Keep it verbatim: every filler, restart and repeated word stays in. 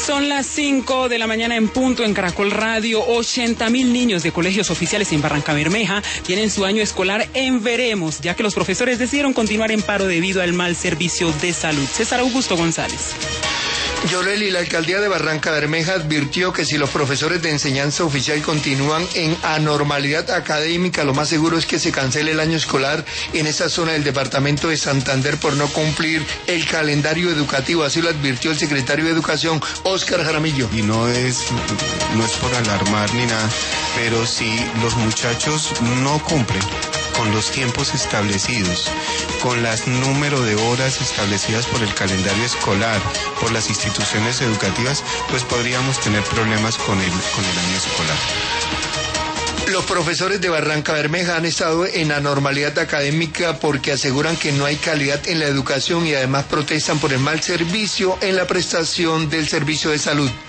Son las cinco de la mañana en punto en Caracol Radio. ochenta mil niños de colegios oficiales en Barrancabermeja tienen su año escolar en veremos, ya que los profesores decidieron continuar en paro debido al mal servicio de salud. César Augusto González. Yoreli, la alcaldía de Barrancabermeja advirtió que si los profesores de enseñanza oficial continúan en anormalidad académica, lo más seguro es que se cancele el año escolar en esa zona del departamento de Santander por no cumplir el calendario educativo. Así lo advirtió el secretario de Educación, Óscar Jaramillo. Y no es, no es por alarmar ni nada, pero si los muchachos no cumplen con los tiempos establecidos, con las número de horas establecidas por el calendario escolar, por las instituciones educativas, pues podríamos tener problemas con el, con el año escolar. Los profesores de Barrancabermeja han estado en anormalidad académica porque aseguran que no hay calidad en la educación y además protestan por el mal servicio en la prestación del servicio de salud.